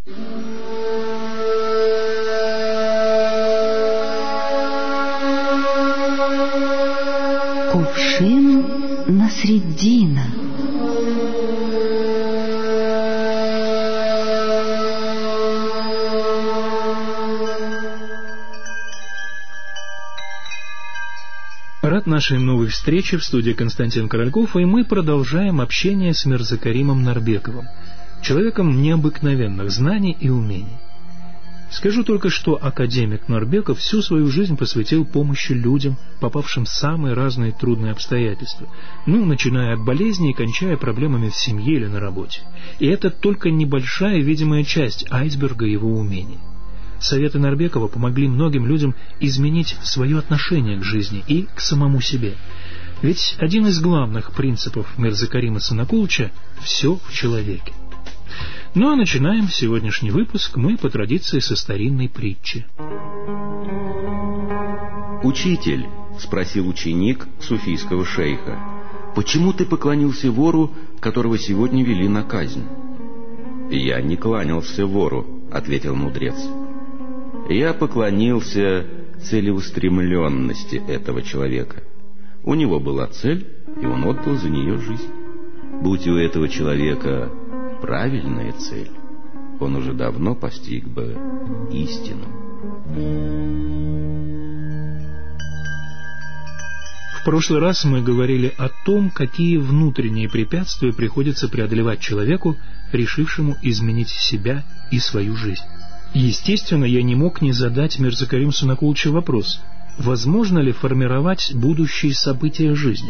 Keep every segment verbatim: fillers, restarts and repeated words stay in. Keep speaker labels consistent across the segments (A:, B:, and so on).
A: Кувшин Насреддина.
B: Рад нашей новой встрече в студии Константин Корольков, и мы продолжаем общение с Мирзакаримом Нарбековым, человеком необыкновенных знаний и умений. Скажу только, что академик Нарбеков всю свою жизнь посвятил помощи людям, попавшим в самые разные трудные обстоятельства, ну, начиная от болезней и кончая проблемами в семье или на работе. И это только небольшая видимая часть айсберга его умений. Советы Нарбекова помогли многим людям изменить свое отношение к жизни и к самому себе. Ведь один из главных принципов Мирзакарима Сунакулча — все в человеке. Ну а начинаем сегодняшний выпуск мы по традиции со старинной притчи.
C: «Учитель, — спросил ученик суфийского шейха, — почему ты поклонился вору, которого сегодня вели на казнь?» «Я не кланялся вору, — ответил мудрец. Я поклонился целеустремленности этого человека. У него была цель, и он отдал за нее жизнь. Будь у этого человека правильная цель, он уже давно постиг бы истину».
B: В прошлый раз мы говорили о том, какие внутренние препятствия приходится преодолевать человеку, решившему изменить себя и свою жизнь. Естественно, я не мог не задать Мирзакарим Сунакулчу вопрос: возможно ли формировать будущие события жизни?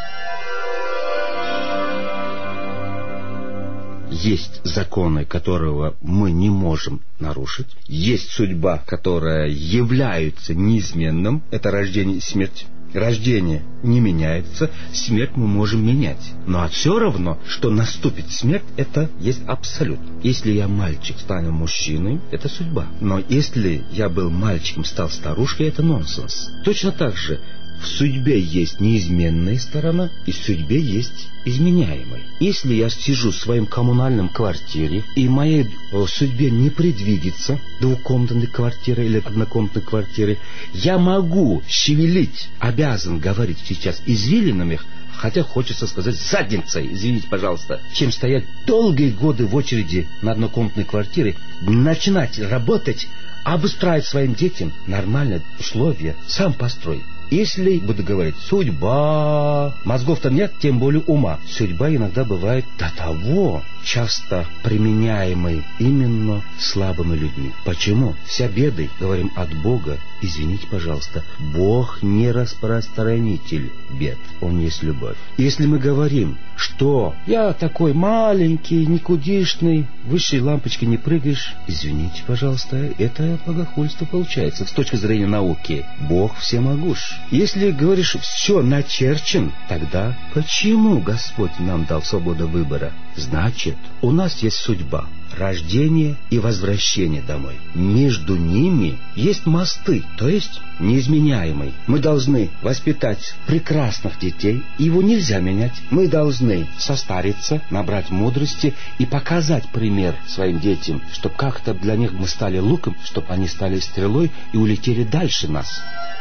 D: Есть законы, которого мы не можем нарушить. Есть судьба, которая является неизменным. Это рождение и смерть. Рождение не меняется, смерть мы можем менять. Но все равно, что наступит смерть, это есть абсолют. Если я мальчик, стану мужчиной, это судьба. Но если я был мальчиком, стал старушкой, это нонсенс. Точно так же в судьбе есть неизменная сторона, и в судьбе есть изменяемая. Если я сижу в своем коммунальном квартире, и моей судьбе не предвидится двухкомнатной квартиры или однокомнатной квартиры, я могу шевелить, обязан говорить сейчас извилинами, хотя хочется сказать задницей, извините, пожалуйста, чем стоять долгие годы в очереди на однокомнатной квартире, начинать работать, обустраивать своим детям нормальные условия, сам построй. Если буду говорить судьба, мозгов-то нет, тем более ума. Судьба иногда бывает до того часто применяемой именно слабыми людьми. Почему? Вся беды, говорим, от Бога. Извините, пожалуйста, Бог не распространитель бед, Он есть любовь. Если мы говорим, что я такой маленький, никудишный, высшей лампочки не прыгаешь, извините, пожалуйста, это богохульство получается с точки зрения науки. Бог всемогущ. Если говоришь, все начерчен, тогда почему Господь нам дал свободу выбора? Значит, у нас есть судьба, рождение и возвращение домой. Между ними есть мосты, то есть неизменяемый. Мы должны воспитать прекрасных детей, его нельзя менять. Мы должны состариться, набрать мудрости и показать пример своим детям, чтобы как-то для них мы стали луком, чтобы они стали стрелой и улетели дальше нас.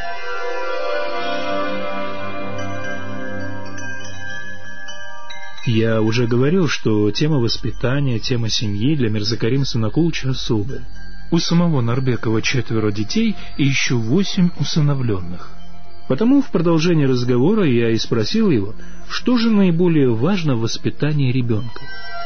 B: Я уже говорил, что тема воспитания, тема семьи для Мирзакарима Сунакулча особая. У самого Нарбекова четверо детей и еще восемь усыновленных. Потому в продолжении разговора я и спросил его, что же наиболее важно в воспитании ребенка.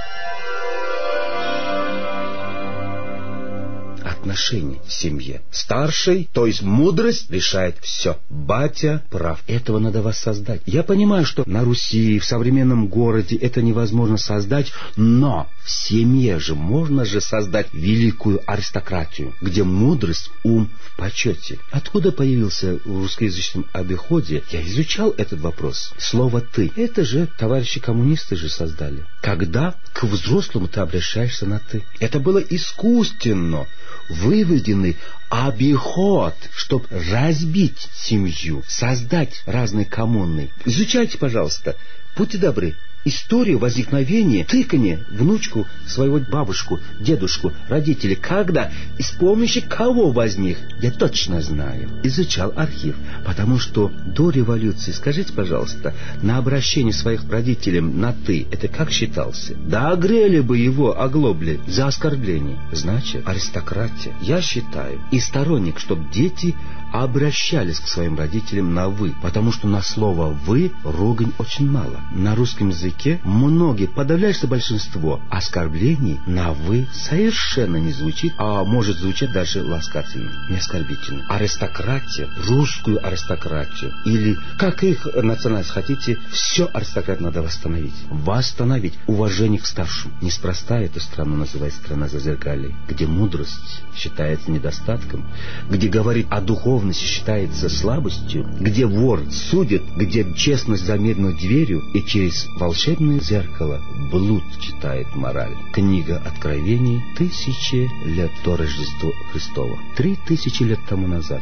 D: Отношения в семье. Старший, то есть мудрость, решает все. Батя прав. Этого надо воссоздать. Я понимаю, что на Руси, в современном городе это невозможно создать, но в семье же можно же создать великую аристократию, где мудрость, ум в почете. Откуда появился в русскоязычном обиходе? Я изучал этот вопрос. Слово «ты». Это же товарищи коммунисты же создали. Когда к взрослому ты обращаешься на «ты». Это было искусственно выведенный обиход, чтобы разбить семью, создать разные коммуны. Изучайте, пожалуйста. Будьте добры, историю возникновения, тыкания внучку, своего бабушку, дедушку, родителей, когда и с помощью кого возник, я точно знаю. Изучал архив, потому что до революции, скажите, пожалуйста, на обращение своих родителей на «ты» это как считался? Да огрели бы его оглобли за оскорбление. Значит, аристократия. Я считаю и сторонник, чтобы дети обращались к своим родителям на «вы», потому что на слово «вы» ругань очень мало. На русском языке многие, подавляющее большинство оскорблений на «вы» совершенно не звучит, а может звучать даже ласкательно, не оскорбительно. Аристократия, русскую аристократию, или как их национальность хотите, все аристократию надо восстановить. Восстановить уважение к старшим. Неспроста эту страну называют страна зазеркалья, где мудрость считается недостатком, где говорить о духовности считается слабостью, где вор судит, где честность за медной дверью и через волшебное зеркало блуд читает мораль. Книга Откровений тысячи лет до Рождества Христова. Три тысячи лет тому назад.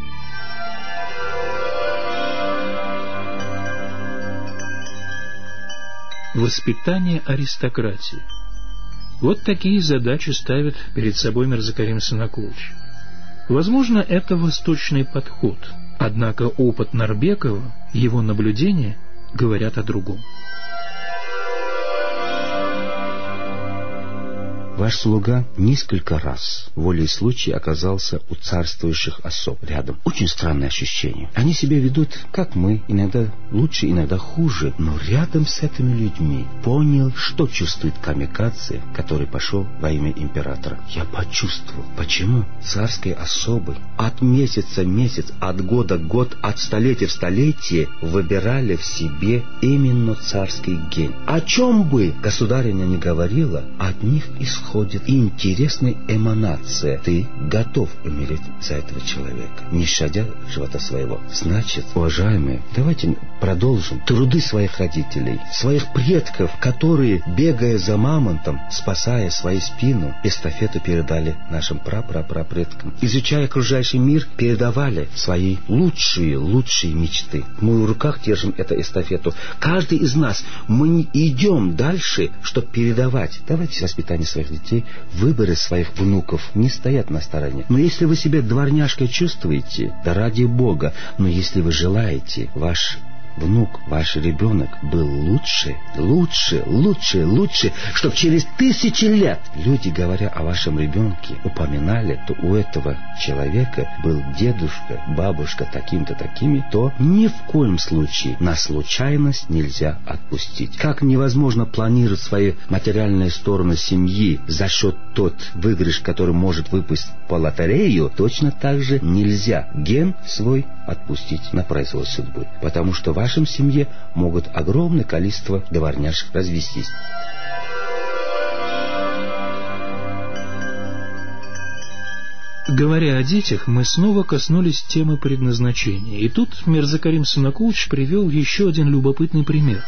B: Воспитание аристократии. Вот такие задачи ставит перед собой Мирзакарим Сынакулыч. Возможно, это восточный подход, однако опыт Нарбекова, его наблюдения говорят о другом.
D: Ваш слуга несколько раз волей случая оказался у царствующих особ рядом. Очень странное ощущение. Они себя ведут, как мы, иногда лучше, иногда хуже, но рядом с этими людьми понял, что чувствует камикадзе, который пошел во имя императора. Я почувствовал. Почему? Царские особы от месяца в месяц, от года в год, от столетия в столетие выбирали в себе именно царский ген. О чем бы государиня ни говорила, от них исходит интересная эманация. Ты готов умереть за этого человека, не щадя живота своего. Значит, уважаемые, давайте продолжим труды своих родителей, своих предков, которые, бегая за мамонтом, спасая свою спину, эстафету передали нашим прапрапрапредкам. Изучая окружающий мир, передавали свои лучшие, лучшие мечты. Мы в руках держим эту эстафету. Каждый из нас, мы не идем дальше, чтобы передавать. Давайте воспитание своих детей, выборы своих внуков не стоят на стороне. Но если вы себя дворняжкой чувствуете, да ради Бога, но если вы желаете, ваш внук, ваш ребенок был лучше, лучше, лучше, лучше, чтобы через тысячи лет люди, говоря о вашем ребенке, упоминали, то у этого человека был дедушка, бабушка таким-то такими, то ни в коем случае на случайность нельзя отпустить. Как невозможно планировать свои материальные стороны семьи за счет тот выигрыш, который может выпасть по лотерею, точно так же нельзя ген свой отпустить на произвол судьбы, потому что в вашем семье могут огромное количество дворняжек развестись.
B: Говоря о детях, мы снова коснулись темы предназначения, и тут Мирзакарим Сынакулыч привел еще один любопытный пример.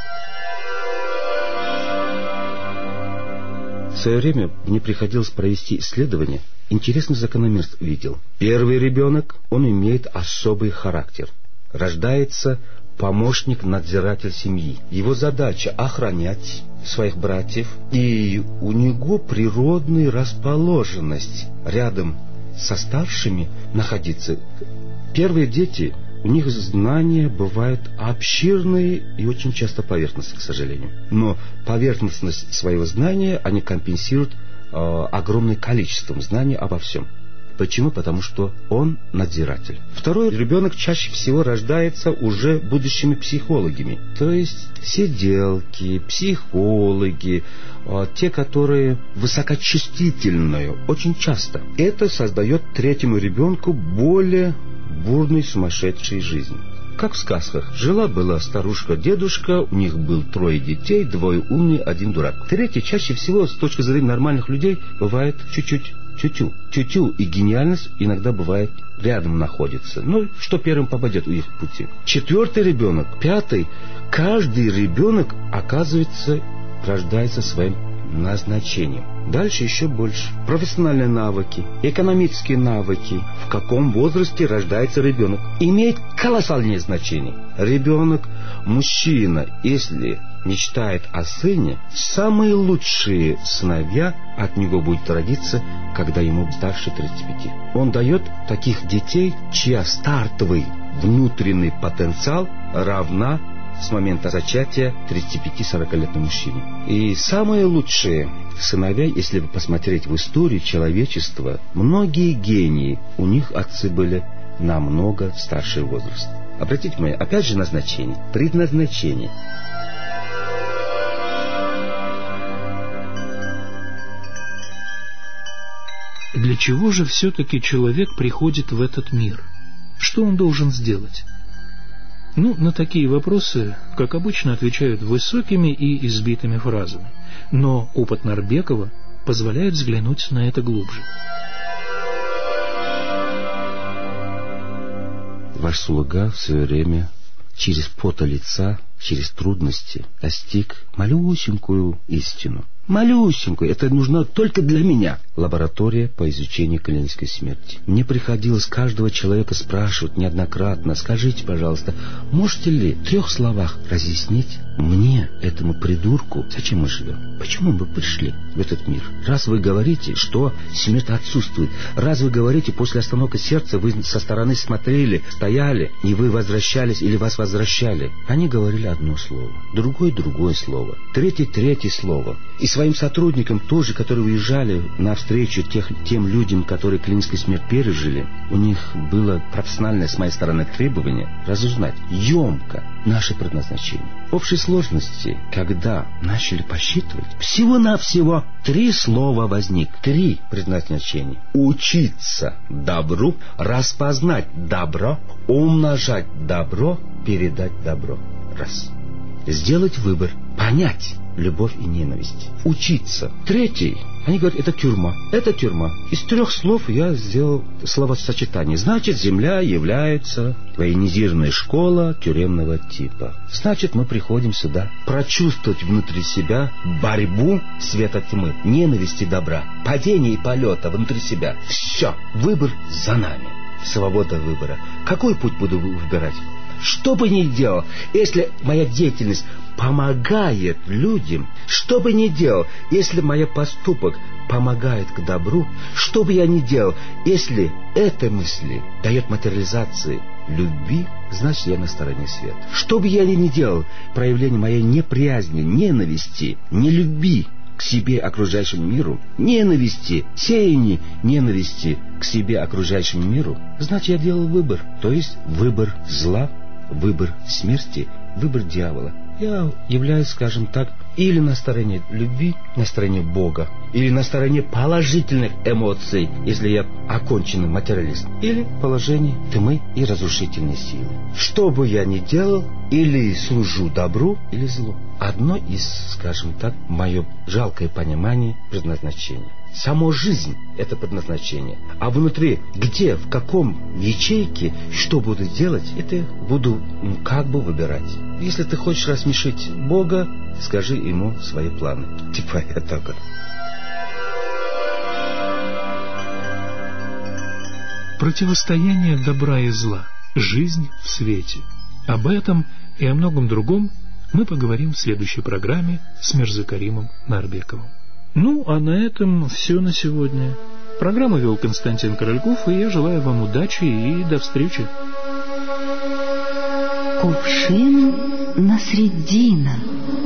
D: В свое время мне приходилось провести исследование. Интересный закономерность видел. Первый ребенок, он имеет особый характер. Рождается помощник-надзиратель семьи. Его задача охранять своих братьев, и у него природная расположенность рядом со старшими находиться. Первые дети, у них знания бывают обширные и очень часто поверхностные, к сожалению. Но поверхностность своего знания они компенсируют э, огромным количеством знаний обо всем. Почему? Потому что он надзиратель. Второй ребенок чаще всего рождается уже будущими психологами. То есть сиделки, психологи, те, которые высокочувствительные, очень часто. Это создает третьему ребенку более бурной, сумасшедшей жизни. Как в сказках. Жила-была старушка-дедушка, у них было трое детей, двое умные, один дурак. Третий чаще всего, с точки зрения нормальных людей, бывает чуть-чуть тю-тю. Тю-тю и гениальность иногда бывает рядом находится. Ну, что первым попадет у их пути. Четвертый ребенок, пятый. Каждый ребенок, оказывается, рождается своим назначением. Дальше еще больше. Профессиональные навыки, экономические навыки. В каком возрасте рождается ребенок, имеет колоссальное значение. Ребенок мужчина, если мечтает о сыне, самые лучшие сыновья от него будут родиться, когда ему старше тридцати пяти. Он дает таких детей, чья стартовый внутренний потенциал равна с момента зачатия тридцати пяти сорокалетнему мужчине. И самые лучшие сыновья, если вы посмотреть в историю человечества, многие гении, у них отцы были намного старший возраст. Обратите внимание, опять же назначение, предназначение.
B: Для чего же все-таки человек приходит в этот мир? Что он должен сделать? Ну, на такие вопросы, как обычно, отвечают высокими и избитыми фразами. Но опыт Нарбекова позволяет взглянуть на это глубже.
D: Ваш слуга в свое время через пота лица, через трудности достиг малюсенькую истину. Малюсенькую. Это нужно только для меня. Лаборатория по изучению клинической смерти. Мне приходилось каждого человека спрашивать неоднократно: скажите, пожалуйста, можете ли в трех словах разъяснить мне, этому придурку, зачем мы живем? Почему мы пришли в этот мир? Раз вы говорите, что смерть отсутствует, раз вы говорите, после остановки сердца вы со стороны смотрели, стояли, и вы возвращались или вас возвращали. Они говорили одно слово, другое другое слово, третье третье слово. И своим сотрудникам тоже, которые уезжали навстречу тех, тем людям, которые клиническую смерть пережили, у них было профессиональное с моей стороны требование разузнать емко наше предназначение. В общей сложности, когда начали посчитывать, всего-навсего три слова возник, три предназначения. Учиться добру, распознать добро, умножать добро, передать добро. Раз. Сделать выбор, понять любовь и ненависть. Учиться. Третий. Они говорят, это тюрьма. Это тюрьма. Из трех слов я сделал словосочетание. Значит, Земля является военизированная школа тюремного типа. Значит, мы приходим сюда прочувствовать внутри себя борьбу света тьмы, ненависти добра, падения и полета внутри себя. Все. Выбор за нами. Свобода выбора. Какой путь буду выбирать? Что бы ни делал, если моя деятельность помогает людям, что бы ни делал, если мой поступок помогает к добру, что бы я ни делал, если эта мысль дает материализации любви, значит, я на стороне света. Что бы я ни делал, проявление моей неприязни, ненависти, нелюбви к себе, окружающему миру, ненависти, сеяние ненависти к себе, окружающему миру, значит, я делал выбор, то есть выбор зла, выбор смерти, выбор дьявола. Я являюсь, скажем так, или на стороне любви, на стороне Бога, или на стороне положительных эмоций, если я оконченный материалист, или положение тьмы и разрушительной силы. Что бы я ни делал, или служу добру, или злу. Одно из, скажем так, мое жалкое понимание предназначения. Сама жизнь — это предназначение. А внутри, где, в каком ячейке, что буду делать, это буду ну, как бы выбирать. Если ты хочешь рассмешить Бога, скажи ему свои планы. Типа этого.
B: Противостояние добра и зла. Жизнь в свете. Об этом и о многом другом мы поговорим в следующей программе с Мирзакаримом Нарбековым. Ну, а на этом все на сегодня. Программу вел Константин Корольков, и я желаю вам удачи и до встречи.
A: Кувшин Насреддина.